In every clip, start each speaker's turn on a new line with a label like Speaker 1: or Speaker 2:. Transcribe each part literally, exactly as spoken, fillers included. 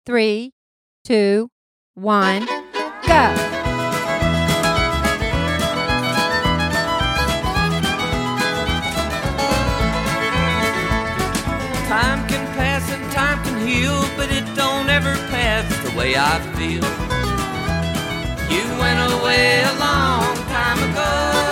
Speaker 1: three, two, one, go.
Speaker 2: Time can pass and time can heal, but it don't ever pass the way I feel. You went away a long time ago,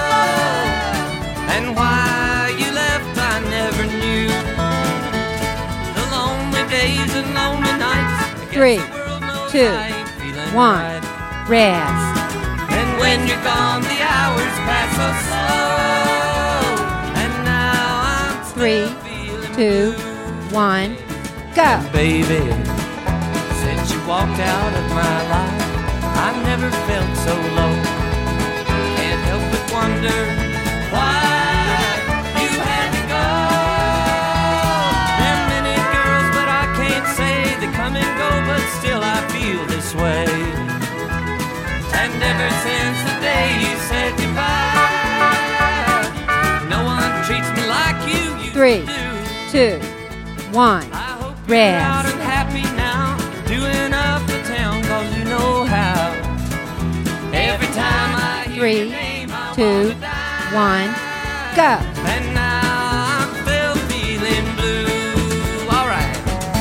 Speaker 2: and why you left I never knew. The lonely days and lonely nights, I guess
Speaker 1: Three,
Speaker 2: the world knows
Speaker 1: two,
Speaker 2: I ain't feeling
Speaker 1: one,
Speaker 2: right.
Speaker 1: rest.
Speaker 2: And when you're gone, the hours pass so slow, and now I'm still
Speaker 1: Three,
Speaker 2: feeling
Speaker 1: two,
Speaker 2: blue.
Speaker 1: one, go.
Speaker 2: Baby, since you walked out of my life, I've never felt so low. Can't help but wonder why you had to go. There are many girls, but I can't say they come and go, but still I feel this way. And ever since the day you said goodbye, no one treats me like you used
Speaker 1: Three,
Speaker 2: to do.
Speaker 1: two, one,
Speaker 2: I hope you're out
Speaker 1: rest.
Speaker 2: and happy now, doing up the town, cause you know how. Every time I hear
Speaker 1: Three,
Speaker 2: your name, I
Speaker 1: two,
Speaker 2: wanna die.
Speaker 1: one, go.
Speaker 2: And now I'm still feeling blue. All right.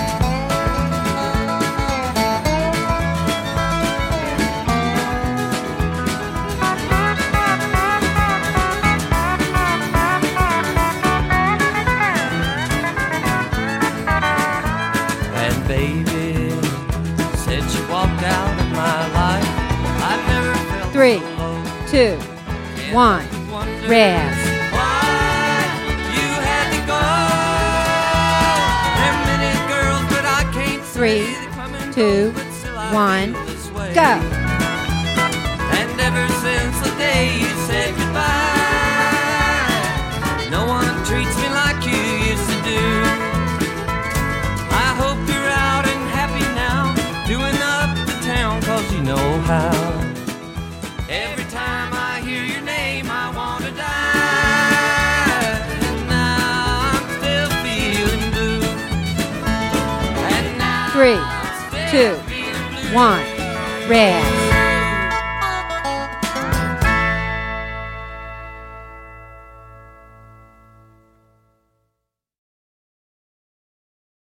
Speaker 2: And baby said she walked out of my life. I never felt
Speaker 1: Three,
Speaker 2: so low.
Speaker 1: two, one, rest.
Speaker 2: Why you had to go? There are many girls, but I can't say
Speaker 1: Three,
Speaker 2: they come and
Speaker 1: two,
Speaker 2: go, but still I
Speaker 1: one,
Speaker 2: feel this way.
Speaker 1: go.
Speaker 2: And ever since the day you said goodbye, no one treats me like you used to do. I hope you're out and happy now, doing up the town, cause you know how. Every time I hear your name, I wanna die. And now I'm still feeling blue. And now
Speaker 1: Three,
Speaker 2: I'm still
Speaker 1: two,
Speaker 2: feeling blue.
Speaker 1: one, rest.